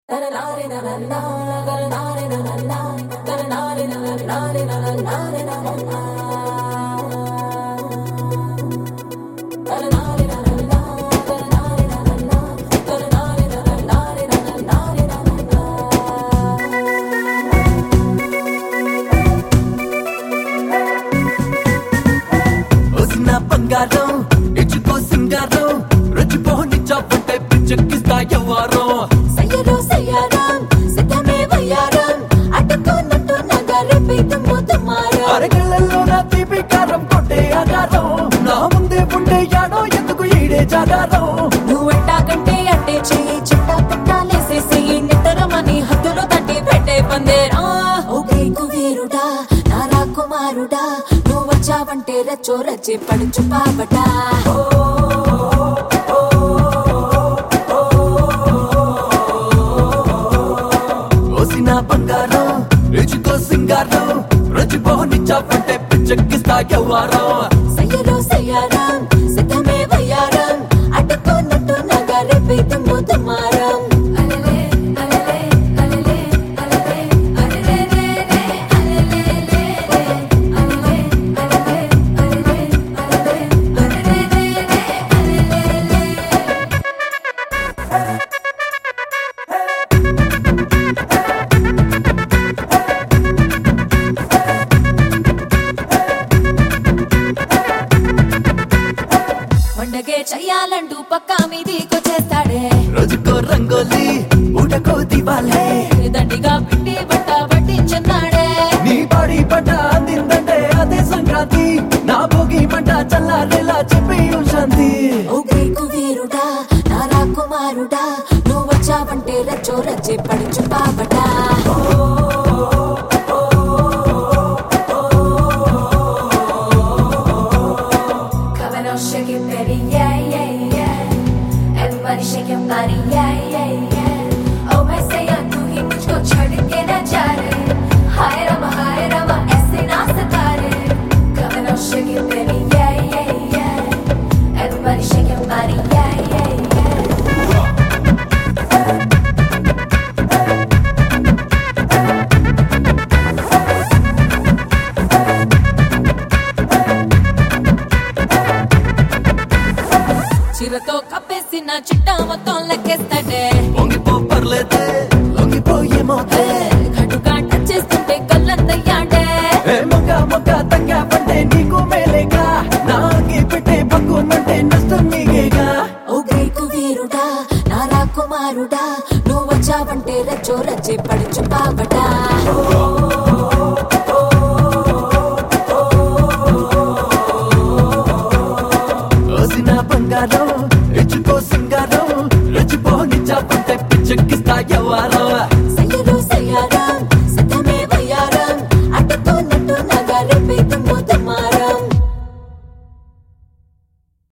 బంగారం ఇచ్చుకో సింగారం రుచిపోని చాపంటే పిచ్చెక్కిస్తా ఎవ్వారో సయ్యరో సయ్యారం సిద్ధమే వయ్యారం అడ్డుకున్నట్టు నగరి పీతము తుమారం అరగళ్ళల్లో నా తీపి కారం కొట్టే ఆగారం నా ముందే ఉండే యాడో ఎందుకు ఈడే జాగారం నువ్వట్టా కంటే అంటే చెయ్యి చిట్టా పెట్టాలేసేసి నితరమని హద్దులు తట్టి పెట్టే పందేరా ఓ గ్రీకు వీరుడా నా రాకుమారుడా నువ్వు వచ్చావంటే రచ్చో రచ్చి పడుచు పాపటా ఓసిన బంగారం రుచికో సింగారం రుచిపోని చాపంటే పిచ్చెక్కిస్తా ఎవ్వారో సయ్యరో సయ్యారం సిద్ధమే వయ్యారం అడ్డుకున్నట్టు నగరి పీతము తుమారం పండగే చెయ్యాలంటూ పక్కా మీదికొచ్చేస్తాడే రోజుకో రంగోలి ఊటకో దివాలే దండిగా పిండి బట్ట పట్టించున్నాడే నీ బాడీ పంట అందిందంటే అదే సంక్రాంతి నా భోగి మంట చల్లారేలా చెప్పి శాంతి ఓ గ్రీకు వీరుడా నా రాకుమారుడా నువ్వు వచ్చావంటే రచ్చో రచ్చి పడుచు పాపటా Shake it, baby, yeah, yeah, yeah. Everybody shake your body, yeah, yeah, yeah. Oh, मैं सैया तू ही मुझको छोड़ के न जा रे. हाय रमा ऐसे ना सितारे. Come on, shake it, baby, yeah, yeah, yeah. Everybody shake your body, yeah, yeah, yeah. చిరతో కప్పేసిన చిట్టా మొత్తం లెక్కేస్తాడే పొంగిపో పర్లేదే లొంగిపోయేమోతే ఘటుగా టచ్ చేస్తుంటే కళ్ళంతయ్యాడే మొక్క తగ్గ పంటే నీకు మేలేగా నాకి పెట్టే పక్కుమంటే నష్టం నీకేగా ఓ గ్రీకు వీరుడా నా రాకుమారుడా నువ్వు వచ్చావంటే రచ్చో రచ్చి పడుచు పాపటా ఓసిన బంగారం ఇచ్చుకో సింగారం